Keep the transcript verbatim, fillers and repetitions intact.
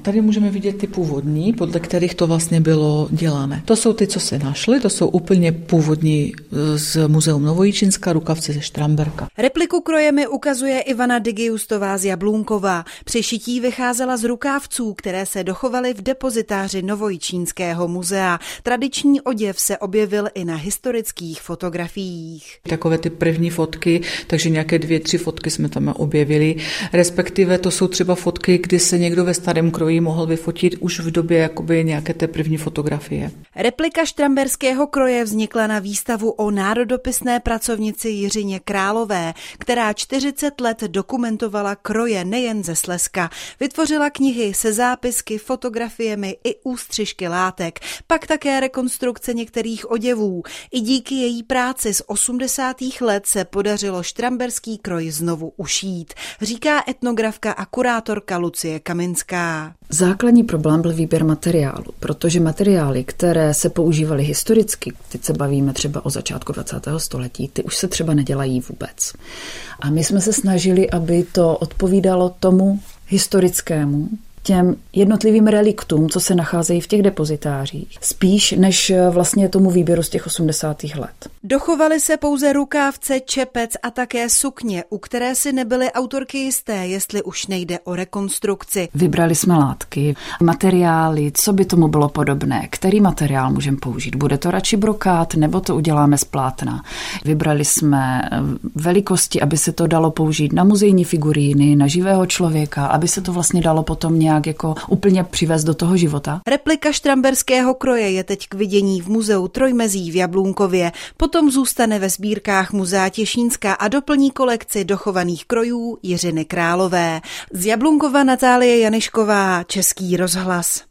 Tady můžeme vidět ty původní, podle kterých to vlastně bylo dělané. To jsou ty, co se našly, to jsou úplně původní z Muzeum Novojičínska, rukavci ze Štramberka. Repliku kroje mi ukazuje Ivana Digiustová z Jablůnkova. Při šití vycházela z rukávců, které se dochovaly v depozitáři Novojičínského muzea. Tradiční oděv se objevil i na historických fotografiích. Takové ty první fotky, takže nějaké dvě, tři fotky jsme tam objevili. Respektive to jsou třeba fotky, kdy se někdo ve starém kroji mohl vyfotit už v době jakoby nějaké té první fotografie. Replika štramberského kroje vznikla na výstavu o národopisné pracovnici Jiřině Králové, která čtyřicet let dokumentovala kroje nejen ze Slezska. Vytvořila knihy se zápisky, fotografiemi i ústřižky látek, pak také rekonstrukce některých oděvů. I díky její práci z osmdesátých let se podařilo štramberský kroj znovu ušít, říká etnografka a kurátorka Lucie Kaminská. Základní problém byl výběr materiálu, protože materiály, které se používaly historicky, teď se bavíme třeba o začátku dvacátého století, ty už se třeba nedělají vůbec. A my jsme se snažili, aby to odpovídalo tomu historickému, těm jednotlivým reliktům, co se nacházejí v těch depozitářích, spíš než vlastně tomu výběru z těch osmdesátých let. Dochovaly se pouze rukávce, čepec a také sukně, u které si nebyly autorky jisté, jestli už nejde o rekonstrukci. Vybrali jsme látky, materiály, co by tomu bylo podobné, který materiál můžeme použít. Bude to radši brokát, nebo to uděláme z plátna. Vybrali jsme velikosti, aby se to dalo použít na muzejní figuríny, na živého člověka, aby se to vlastně dalo potom nějak jako úplně přivést do toho života. Replika štramberského kroje je teď k vidění v muzeu Trojmezí v Jablůnkově, potom zůstane ve sbírkách Muzea Těšínska a doplní kolekci dochovaných krojů Jiřiny Králové. Z Jablunkova Natálie Janišková, Český rozhlas.